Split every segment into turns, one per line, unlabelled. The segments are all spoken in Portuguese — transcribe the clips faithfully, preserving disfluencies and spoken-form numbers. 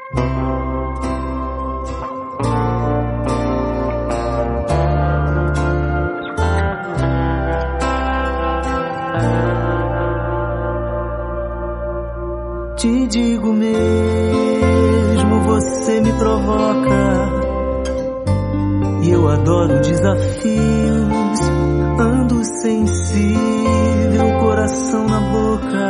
Te digo mesmo, você me provoca, e eu adoro desafios. Ando sensível, coração na boca,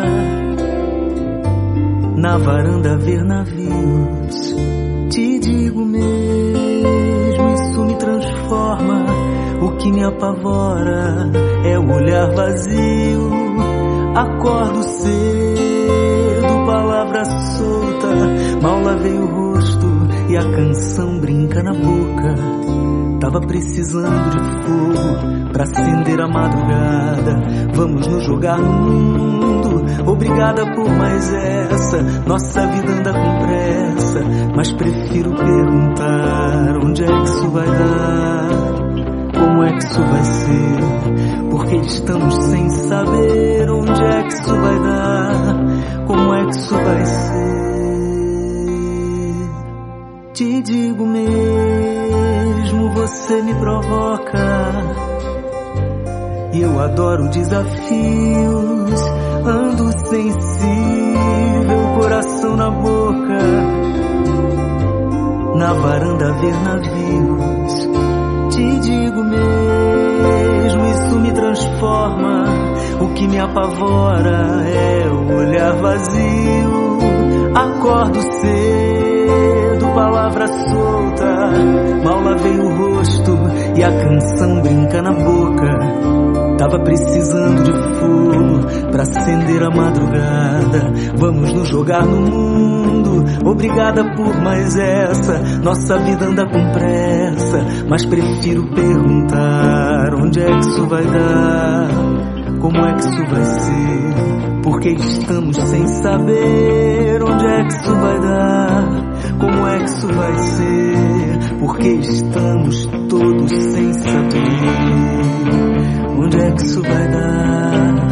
na varanda ver navios. Te digo mesmo, isso me transforma. O que me apavora é o olhar vazio. Acordo cedo, palavra solta, mal lavei o rosto e a canção brinca na boca. Tava precisando de fogo pra acender a madrugada. Vamos nos jogar no mundo, obrigada por mais essa. Nossa vida anda com pressa, mas prefiro perguntar: onde é que isso vai dar? Como é que isso vai ser? Porque estamos sem saber onde é que isso vai dar. Como é que isso vai ser? Te digo mesmo, você me provoca, e eu adoro desafios. Ando sensível, coração na boca, na varanda ver navios. Te digo mesmo, isso me transforma. O que me apavora é o olhar vazio. Acordo cedo, palavra solta, mal lavei o rosto e a canção brinca na boca. Tava precisando de fogo pra acender a madrugada. Vamos nos jogar no mundo, obrigada por mais essa. Nossa vida anda com pressa, mas prefiro perguntar: onde é que isso vai dar? Como é que isso vai ser? Porque estamos sem saber onde é que isso vai dar. Como é que isso vai ser? Porque estamos todos sem saber onde é que isso vai dar.